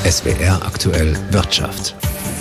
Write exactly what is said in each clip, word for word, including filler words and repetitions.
S W R aktuell Wirtschaft.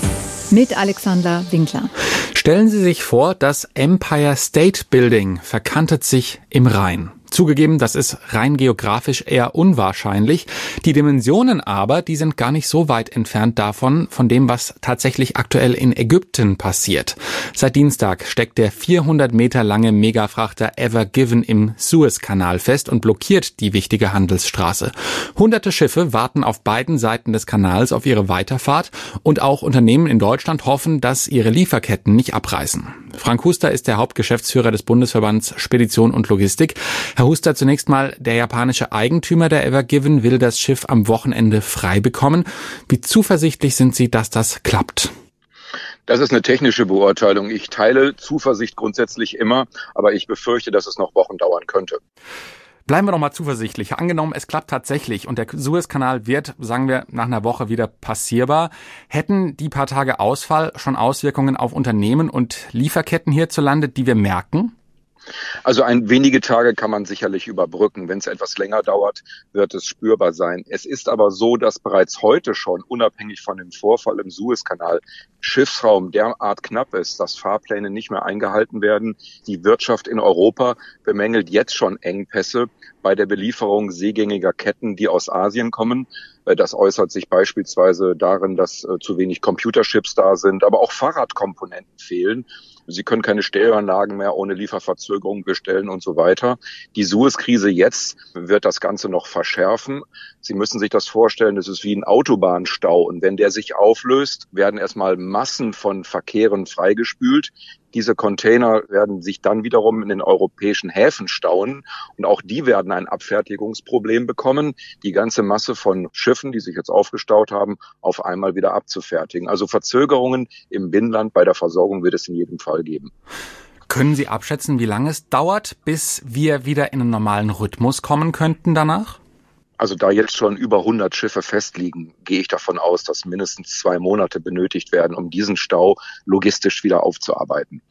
Mit Alexander Winkler. Stellen Sie sich vor, das Empire State Building verkantet sich im Rhein. Zugegeben, das ist rein geografisch eher unwahrscheinlich. Die Dimensionen aber, die sind gar nicht so weit entfernt davon, von dem, was tatsächlich aktuell in Ägypten passiert. Seit Dienstag steckt der vierhundert Meter lange Megafrachter Ever Given im Suezkanal fest und blockiert die wichtige Handelsstraße. Hunderte Schiffe warten auf beiden Seiten des Kanals auf ihre Weiterfahrt und auch Unternehmen in Deutschland hoffen, dass ihre Lieferketten nicht abreißen. Frank Huster ist der Hauptgeschäftsführer des Bundesverbands Spedition und Logistik. Herr Huster, zunächst mal, der japanische Eigentümer der Ever Given will das Schiff am Wochenende frei bekommen. Wie zuversichtlich sind Sie, dass das klappt? Das ist eine technische Beurteilung. Ich teile Zuversicht grundsätzlich immer, aber ich befürchte, dass es noch Wochen dauern könnte. Bleiben wir doch mal zuversichtlich. Angenommen, es klappt tatsächlich und der Suezkanal wird, sagen wir, nach einer Woche wieder passierbar. Hätten die paar Tage Ausfall schon Auswirkungen auf Unternehmen und Lieferketten hierzulande, die wir merken? Also ein wenige Tage kann man sicherlich überbrücken. Wenn es etwas länger dauert, wird es spürbar sein. Es ist aber so, dass bereits heute schon, unabhängig von dem Vorfall im Suezkanal, Schiffsraum derart knapp ist, dass Fahrpläne nicht mehr eingehalten werden. Die Wirtschaft in Europa bemängelt jetzt schon Engpässe bei der Belieferung seegängiger Ketten, die aus Asien kommen. Das äußert sich beispielsweise darin, dass zu wenig Computerchips da sind, aber auch Fahrradkomponenten fehlen. Sie können keine Stereoanlagen mehr ohne Lieferverzögerung bestellen und so weiter. Die Suez-Krise jetzt wird das Ganze noch verschärfen. Sie müssen sich das vorstellen, es ist wie ein Autobahnstau. Und wenn der sich auflöst, werden erstmal Massen von Verkehren freigespült. Diese Container werden sich dann wiederum in den europäischen Häfen stauen. Und auch die werden ein Abfertigungsproblem bekommen, die ganze Masse von Schiffen, die sich jetzt aufgestaut haben, auf einmal wieder abzufertigen. Also Verzögerungen im Binnenland bei der Versorgung wird es in jedem Fall geben. Können Sie abschätzen, wie lange es dauert, bis wir wieder in einen normalen Rhythmus kommen könnten danach? Also da jetzt schon über hundert Schiffe festliegen, gehe ich davon aus, dass mindestens zwei Monate benötigt werden, um diesen Stau logistisch wieder aufzuarbeiten.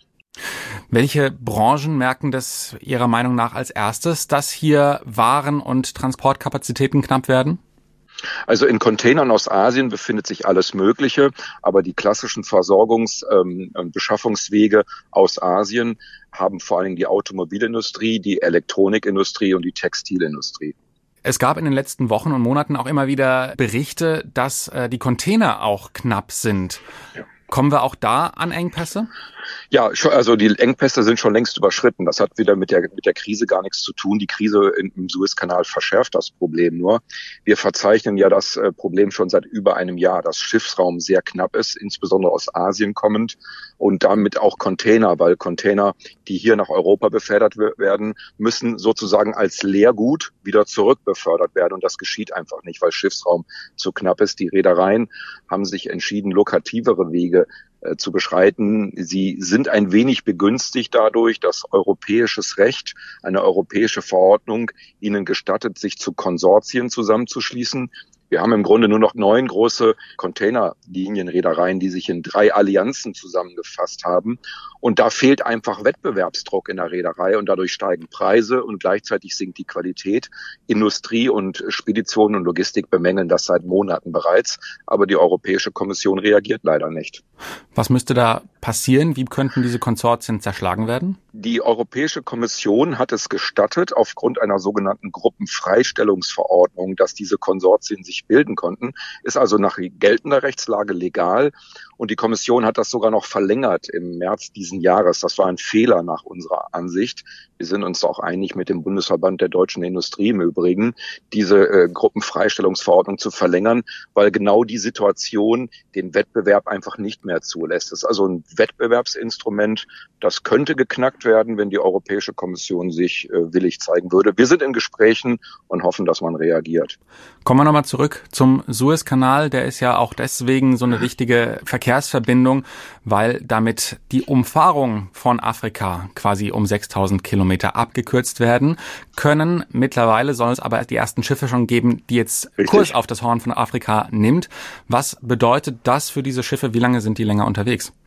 Welche Branchen merken das Ihrer Meinung nach als erstes, dass hier Waren und Transportkapazitäten knapp werden? Also in Containern aus Asien befindet sich alles Mögliche, aber die klassischen Versorgungs- und ähm, Beschaffungswege aus Asien haben vor allem die Automobilindustrie, die Elektronikindustrie und die Textilindustrie. Es gab in den letzten Wochen und Monaten auch immer wieder Berichte, dass äh, die Container auch knapp sind. Ja. Kommen wir auch da an Engpässe? Ja, also die Engpässe sind schon längst überschritten. Das hat wieder mit der mit der Krise gar nichts zu tun. Die Krise im Suezkanal verschärft das Problem nur. Wir verzeichnen ja das Problem schon seit über einem Jahr, dass Schiffsraum sehr knapp ist, insbesondere aus Asien kommend und damit auch Container, weil Container, die hier nach Europa befördert werden, müssen sozusagen als Leergut wieder zurückbefördert werden. Und das geschieht einfach nicht, weil Schiffsraum zu knapp ist. Die Reedereien haben sich entschieden, lukrativere Wege zu beschreiten. Sie sind ein wenig begünstigt dadurch, dass europäisches Recht, eine europäische Verordnung ihnen gestattet, sich zu Konsortien zusammenzuschließen. Wir haben im Grunde nur noch neun große Containerlinienreedereien, die sich in drei Allianzen zusammengefasst haben. Und da fehlt einfach Wettbewerbsdruck in der Reederei und dadurch steigen Preise und gleichzeitig sinkt die Qualität. Industrie und Spedition und Logistik bemängeln das seit Monaten bereits, aber die Europäische Kommission reagiert leider nicht. Was müsste da passieren? Wie könnten diese Konsortien zerschlagen werden? Die Europäische Kommission hat es gestattet, aufgrund einer sogenannten Gruppenfreistellungsverordnung, dass diese Konsortien sich bilden konnten, ist also nach geltender Rechtslage legal. Und die Kommission hat das sogar noch verlängert im März diesen Jahres. Das war ein Fehler nach unserer Ansicht. Wir sind uns auch einig mit dem Bundesverband der deutschen Industrie im Übrigen, diese äh, Gruppenfreistellungsverordnung zu verlängern, weil genau die Situation den Wettbewerb einfach nicht mehr zulässt. Das ist also ein Wettbewerbsinstrument, das könnte geknackt werden, wenn die Europäische Kommission sich äh, willig zeigen würde. Wir sind in Gesprächen und hoffen, dass man reagiert. Kommen wir nochmal zurück zum Suezkanal. Der ist ja auch deswegen so eine wichtige Verkehrsverbindung, weil damit die Umfahrung von Afrika quasi um sechstausend Kilometer abgekürzt werden können. Mittlerweile soll es aber die ersten Schiffe schon geben, die jetzt Richtig. Kurs auf das Horn von Afrika nimmt. Was bedeutet das für diese Schiffe? Wie lange sind die länger unterwegs?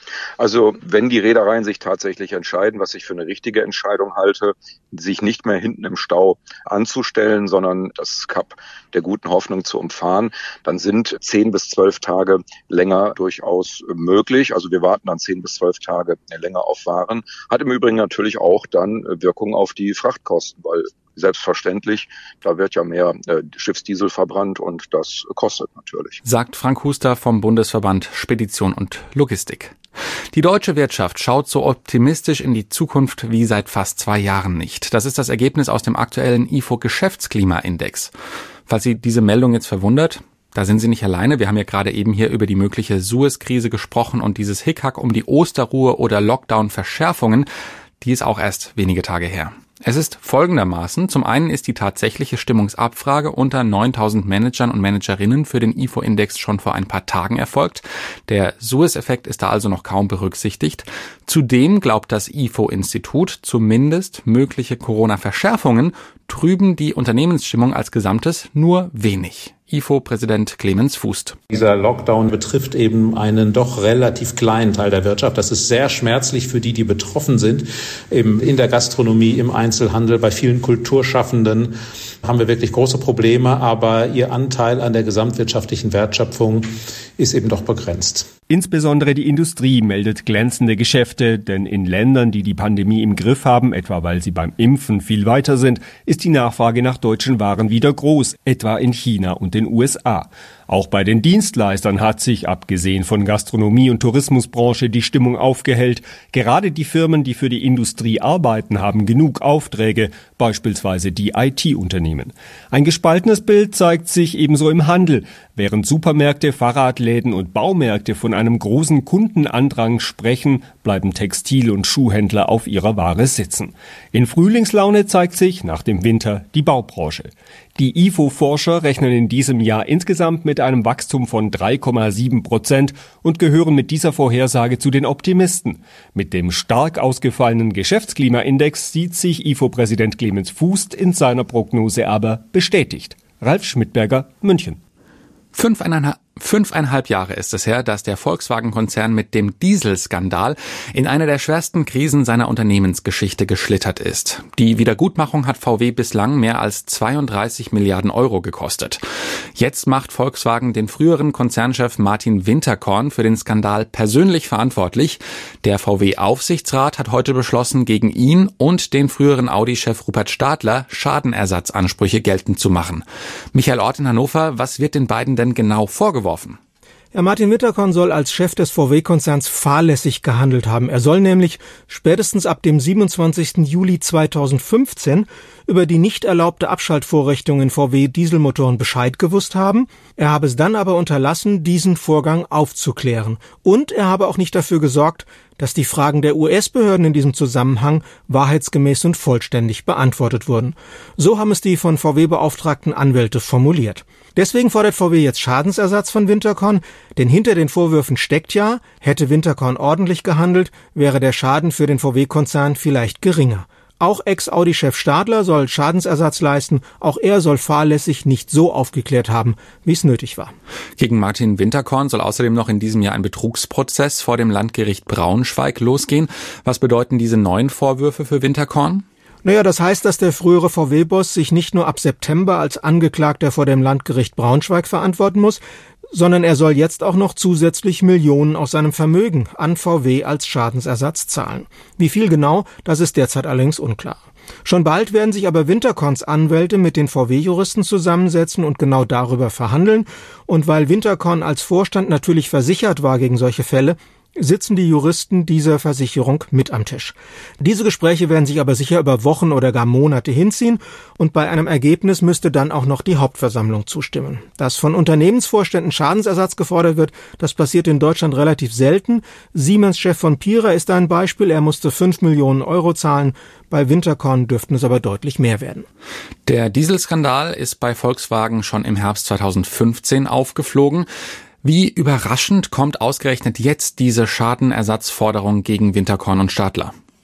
Also wenn die Reedereien sich tatsächlich entscheiden, was ich für eine richtige Entscheidung halte, sich nicht mehr hinten im Stau anzustellen, sondern das Kap der guten Hoffnung zu umfahren, dann sind zehn bis zwölf Tage länger durchaus möglich. Also wir warten dann zehn bis zwölf Tage länger auf Waren. Hat im Übrigen natürlich auch dann Wirkung auf die Frachtkosten, weil selbstverständlich, da wird ja mehr äh, Schiffsdiesel verbrannt und das kostet natürlich. Sagt Frank Huster vom Bundesverband Spedition und Logistik. Die deutsche Wirtschaft schaut so optimistisch in die Zukunft wie seit fast zwei Jahren nicht. Das ist das Ergebnis aus dem aktuellen I F O-Geschäftsklimaindex. Falls Sie diese Meldung jetzt verwundert, da sind Sie nicht alleine. Wir haben ja gerade eben hier über die mögliche Suez-Krise gesprochen und dieses Hickhack um die Osterruhe oder Lockdown-Verschärfungen, die ist auch erst wenige Tage her. Es ist folgendermaßen. Zum einen ist die tatsächliche Stimmungsabfrage unter neuntausend Managern und Managerinnen für den I F O-Index schon vor ein paar Tagen erfolgt. Der Suez-Effekt ist da also noch kaum berücksichtigt. Zudem glaubt das I F O-Institut, zumindest mögliche Corona-Verschärfungen trüben die Unternehmensstimmung als Gesamtes nur wenig. I F O-Präsident Clemens Fußt. Dieser Lockdown betrifft eben einen doch relativ kleinen Teil der Wirtschaft. Das ist sehr schmerzlich für die, die betroffen sind. Eben in der Gastronomie, im Einzelhandel, bei vielen Kulturschaffenden haben wir wirklich große Probleme. Aber ihr Anteil an der gesamtwirtschaftlichen Wertschöpfung ist eben doch begrenzt. Insbesondere die Industrie meldet glänzende Geschäfte, denn in Ländern, die die Pandemie im Griff haben, etwa weil sie beim Impfen viel weiter sind, ist die Nachfrage nach deutschen Waren wieder groß, etwa in China und den U S A. Auch bei den Dienstleistern hat sich, abgesehen von Gastronomie und Tourismusbranche, die Stimmung aufgehellt. Gerade die Firmen, die für die Industrie arbeiten, haben genug Aufträge, beispielsweise die I T-Unternehmen. Ein gespaltenes Bild zeigt sich ebenso im Handel. Während Supermärkte, Fahrradläden und Baumärkte von einem großen Kundenandrang sprechen, bleiben Textil- und Schuhhändler auf ihrer Ware sitzen. In Frühlingslaune zeigt sich nach dem Winter die Baubranche. Die I F O-Forscher rechnen in diesem Jahr insgesamt mit einem Wachstum von drei Komma sieben Prozent und gehören mit dieser Vorhersage zu den Optimisten. Mit dem stark ausgefallenen Geschäftsklimaindex sieht sich I F O-Präsident Clemens Fußt in seiner Prognose aber bestätigt. Ralf Schmidberger, München. Fünfeinhalb, fünfeinhalb Jahre ist es her, dass der Volkswagen-Konzern mit dem Dieselskandal in eine der schwersten Krisen seiner Unternehmensgeschichte geschlittert ist. Die Wiedergutmachung hat V W bislang mehr als zweiunddreißig Milliarden Euro gekostet. Jetzt macht Volkswagen den früheren Konzernchef Martin Winterkorn für den Skandal persönlich verantwortlich. Der V W-Aufsichtsrat hat heute beschlossen, gegen ihn und den früheren Audi-Chef Rupert Stadler Schadenersatzansprüche geltend zu machen. Michael Ort in Hannover, was wird den beiden denn genau vorgeworfen? Ja, Martin Winterkorn soll als Chef des V W-Konzerns fahrlässig gehandelt haben. Er soll nämlich spätestens ab dem siebenundzwanzigsten Juli zweitausendfünfzehn über die nicht erlaubte Abschaltvorrichtung in V W-Dieselmotoren Bescheid gewusst haben. Er habe es dann aber unterlassen, diesen Vorgang aufzuklären. Und er habe auch nicht dafür gesorgt, dass die Fragen der U S-Behörden in diesem Zusammenhang wahrheitsgemäß und vollständig beantwortet wurden. So haben es die von V W beauftragten Anwälte formuliert. Deswegen fordert V W jetzt Schadensersatz von Winterkorn, denn hinter den Vorwürfen steckt ja, hätte Winterkorn ordentlich gehandelt, wäre der Schaden für den V W-Konzern vielleicht geringer. Auch Ex-Audi-Chef Stadler soll Schadensersatz leisten. Auch er soll fahrlässig nicht so aufgeklärt haben, wie es nötig war. Gegen Martin Winterkorn soll außerdem noch in diesem Jahr ein Betrugsprozess vor dem Landgericht Braunschweig losgehen. Was bedeuten diese neuen Vorwürfe für Winterkorn? Naja, das heißt, dass der frühere V W-Boss sich nicht nur ab September als Angeklagter vor dem Landgericht Braunschweig verantworten muss, sondern er soll jetzt auch noch zusätzlich Millionen aus seinem Vermögen an V W als Schadensersatz zahlen. Wie viel genau, das ist derzeit allerdings unklar. Schon bald werden sich aber Winterkorns Anwälte mit den V W-Juristen zusammensetzen und genau darüber verhandeln. Und weil Winterkorn als Vorstand natürlich versichert war gegen solche Fälle, sitzen die Juristen dieser Versicherung mit am Tisch. Diese Gespräche werden sich aber sicher über Wochen oder gar Monate hinziehen und bei einem Ergebnis müsste dann auch noch die Hauptversammlung zustimmen. Dass von Unternehmensvorständen Schadensersatz gefordert wird, das passiert in Deutschland relativ selten. Siemens-Chef von Pierer ist da ein Beispiel, er musste fünf Millionen Euro zahlen. Bei Winterkorn dürften es aber deutlich mehr werden. Der Dieselskandal ist bei Volkswagen schon im Herbst zweitausendfünfzehn aufgeflogen. Wie überraschend kommt ausgerechnet jetzt diese Schadenersatzforderung gegen Winterkorn und Stadler?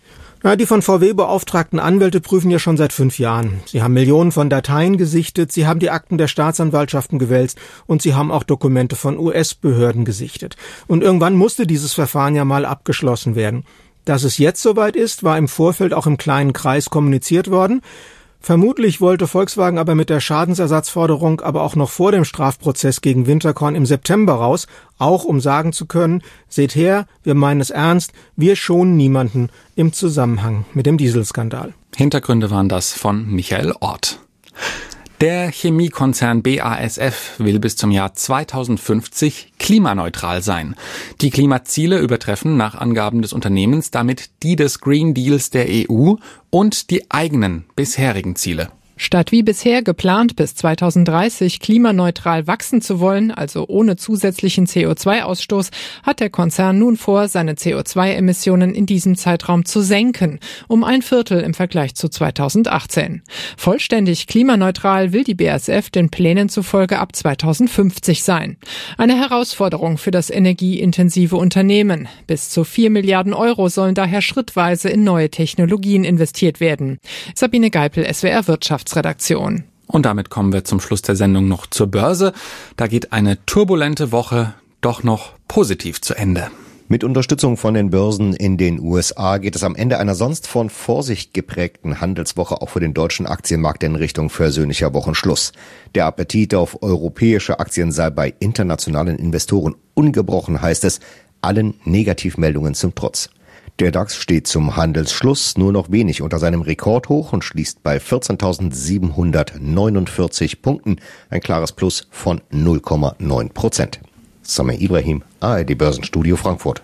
Na, die von V W beauftragten Anwälte prüfen ja schon seit fünf Jahren. Sie haben Millionen von Dateien gesichtet, sie haben die Akten der Staatsanwaltschaften gewälzt und sie haben auch Dokumente von U S-Behörden gesichtet. Und irgendwann musste dieses Verfahren ja mal abgeschlossen werden. Dass es jetzt soweit ist, war im Vorfeld auch im kleinen Kreis kommuniziert worden. Vermutlich wollte Volkswagen aber mit der Schadensersatzforderung aber auch noch vor dem Strafprozess gegen Winterkorn im September raus, auch um sagen zu können, seht her, wir meinen es ernst, wir schonen niemanden im Zusammenhang mit dem Dieselskandal. Hintergründe waren das von Michael Orth. Der Chemiekonzern B A S F will bis zum Jahr zweitausendfünfzig klimaneutral sein. Die Klimaziele übertreffen nach Angaben des Unternehmens damit die des Green Deals der E U und die eigenen bisherigen Ziele. Statt wie bisher geplant bis zweitausenddreißig klimaneutral wachsen zu wollen, also ohne zusätzlichen C O zwei Ausstoß, hat der Konzern nun vor, seine C O zwei Emissionen in diesem Zeitraum zu senken, um ein Viertel im Vergleich zu zweitausendachtzehn. Vollständig klimaneutral will die B A S F den Plänen zufolge ab zweitausendfünfzig sein. Eine Herausforderung für das energieintensive Unternehmen. Bis zu vier Milliarden Euro sollen daher schrittweise in neue Technologien investiert werden. Sabine Geipel, S W R Wirtschaft. Redaktion. Und damit kommen wir zum Schluss der Sendung noch zur Börse. Da geht eine turbulente Woche doch noch positiv zu Ende. Mit Unterstützung von den Börsen in den U S A geht es am Ende einer sonst von Vorsicht geprägten Handelswoche auch für den deutschen Aktienmarkt in Richtung versöhnlicher Wochenschluss. Der Appetit auf europäische Aktien sei bei internationalen Investoren ungebrochen, heißt es, allen Negativmeldungen zum Trotz. Der DAX steht zum Handelsschluss nur noch wenig unter seinem Rekordhoch und schließt bei vierzehntausendsiebenhundertneunundvierzig Punkten, ein klares Plus von null Komma neun Prozent. Samir Ibrahim, A R D Börsenstudio Frankfurt.